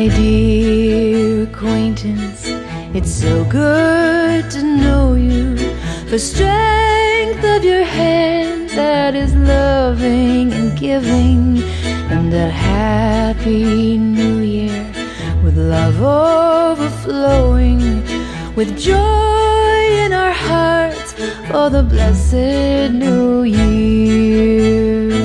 My dear acquaintance, it's so good to know you. The strength of your hand that is loving and giving, and a happy new year with love overflowing, with joy in our hearts for the blessed new year.